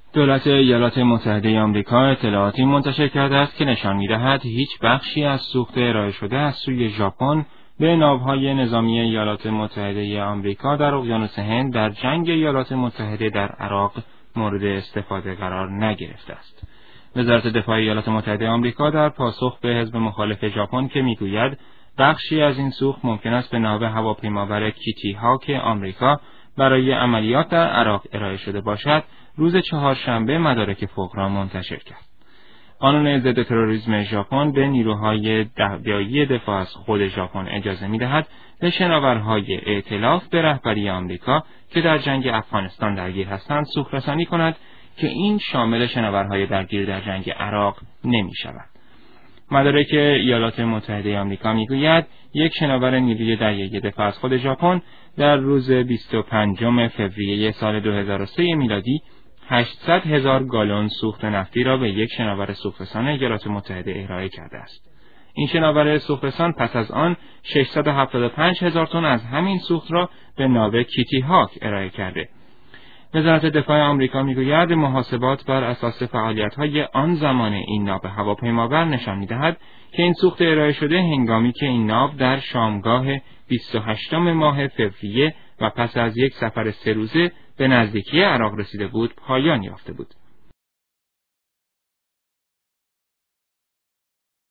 دولت ایالات متحده آمریکا اطلاعاتی منتشر کرده است که نشان می‌دهد هیچ بخشی از سوخت ارائه شده از سوی ژاپن به ناوهای نظامی ایالات متحده آمریکا در اقیانوس هند در جنگ ایالات متحده در عراق مورد استفاده قرار نگرفته است. وزارت دفاع ایالات متحده آمریکا در پاسخ به حزب مخالف ژاپن که میگوید بخشی از این سوخت ممکن است به ناو هواپیمابر کیتی هاک آمریکا برای عملیات در عراق ارائه شده باشد، روز چهارشنبه مدارک فوق را منتشر کرد. قانون ضد تروریسم ژاپن به نیروهای دریایی دفاع از خود ژاپن اجازه می‌دهد به شناورهای ائتلاف به رهبری آمریکا که در جنگ افغانستان درگیر هستند سوخت‌رسانی کند که این شامل شناورهای درگیر در جنگ عراق نمی‌شود. مدارک ایالات متحده آمریکا میگوید یک شناور نیروی دریایی دفاع از خود ژاپن در روز 25 فوریه سال 2003 میلادی 800,000 گالن سوخت نفتی را به یک شناور سوخترسان ایالات متحده ارائه کرده است. این شناور سوخترسان پس از آن 675,000 تن از همین سوخت را به ناو کیتی هاک ارائه کرده. وزارت دفاع آمریکا میگوید محاسبات بر اساس فعالیت‌های آن زمان این ناو هواپیمابر نشان می‌دهد که این سوخت ارائه شده هنگامی که این ناو در شامگاه 28 ماه فوریه و پس از یک سفر 3 روزه به نزدیکی عراق رسیده بود پایان یافته بود.